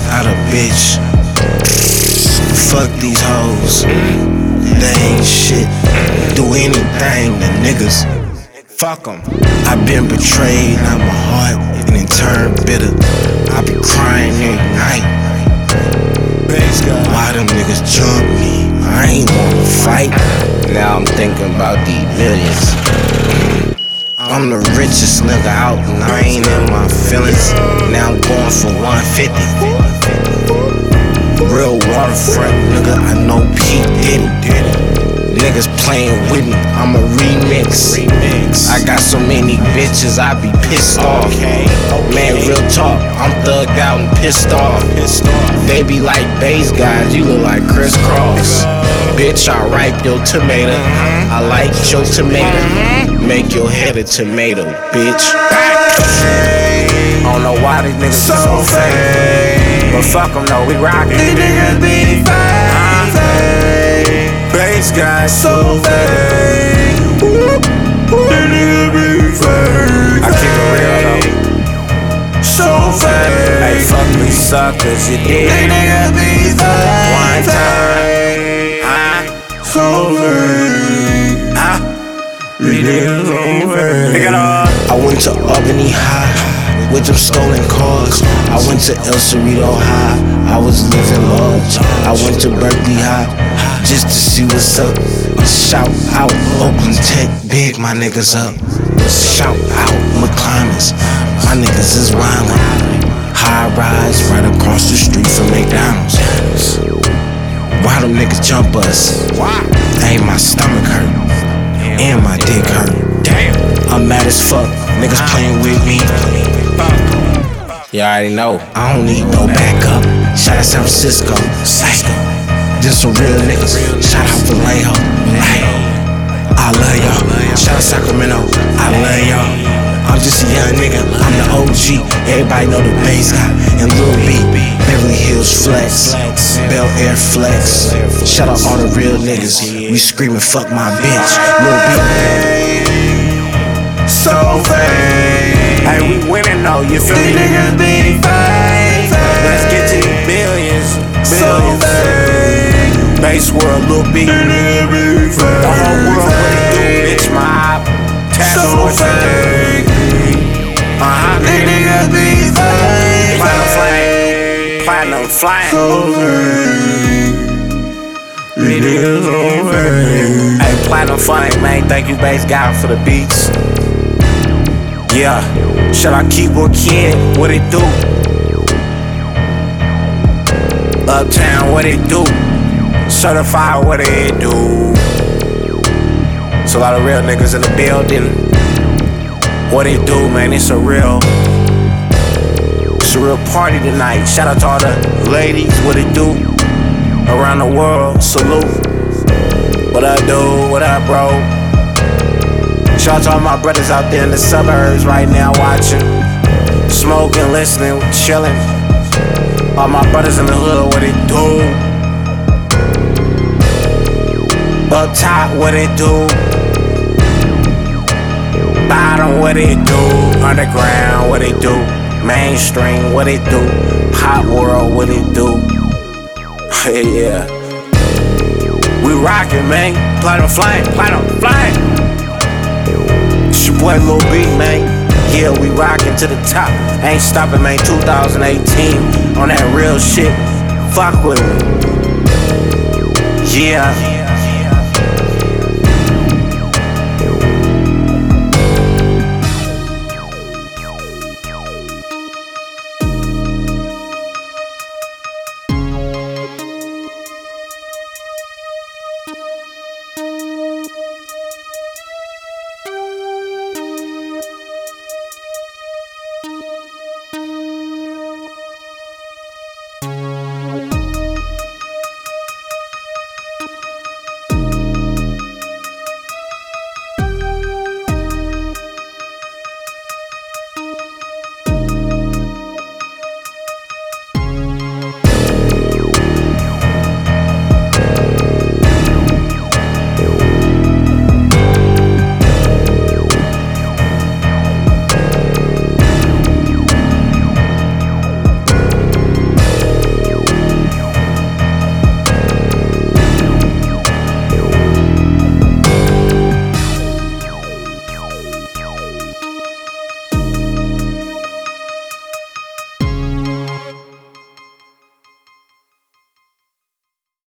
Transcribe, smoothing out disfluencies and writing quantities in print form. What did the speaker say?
out a bitch. Fuck these hoes, they ain't shit. Do anything to niggas, fuck 'em. I been betrayed, now my heart and in turn bitter. I be crying every night. Why them niggas jump me? I ain't wanna fight. Now I'm thinking about these millions. I'm the richest nigga out and I ain't in my feelings. Now I'm going for 150. Real waterfront nigga, I know P did it. Niggas playing with me, I'm a remix. I got so many bitches, I be pissed off. Man, real talk, I'm thugged out and pissed off. They be like base guys, you look like Chris Cross. Bitch, I ripe your tomato. I like your tomato. Make your head a tomato, bitch. I don't know why these niggas so fake, but fuck them, no, we rockin'. These niggas be fake. Base guys so fake. These niggas be fake. I keep it real though. So fake. Hey, fuck these suckers, you did. These niggas be fake. One time. So fake. I went to Albany High with them stolen cars. I went to El Cerrito High, I was living large. I went to Berkeley High just to see what's up. Shout out Oakland Tech, big my niggas up. Shout out McClimbers, my niggas is wildin'. High rise right across the street from McDonald's. Why them niggas jump us? Hey, my stomach hurt and my dick hurt. I'm mad as fuck, niggas playing with me. You already know, I don't need no backup. Shout out San Francisco, just some real niggas. Shout out Vallejo, I love y'all. Shout out Sacramento, I love y'all. I'm just a young nigga, I'm the OG. Everybody know the bass guy and Lil B. Beverly Hills Flex, Bel Air Flex. Shout out all the real niggas. We screamin' fuck my bitch, Lil B. So fake. Hey, we winning though, you feel me? Niggas be fake. Let's get to these billions. So fake. Bass world, Lil B. The whole world, what it do, bitch, my task so fake. These niggas be fake. Platinum flying. So fake. These niggas so fake. Hey, Platinum Flying, man. Thank you, Bass God, for the beats. Yeah, should I keep a kid? What it do? Uptown, what it do? Certified, what it do? It's a lot of real niggas in the building. What it do, man? It's a real party tonight. Shout out to all the ladies, what it do? Around the world, salute. What I do? What up, bro? Shout out to all my brothers out there in the suburbs right now watching, smoking, listening, chilling. All my brothers in the hood, what it do? Up top, what it do? Bottom, what it do? Underground, what it do? Mainstream, what it do? Pop world, what it do? Yeah. We rockin', man. Platinum flying, platinum flying. It's your boy Lil B, man. Yeah, we rockin' to the top. Ain't stopping, man. 2018 on that real shit. Fuck with me. Yeah.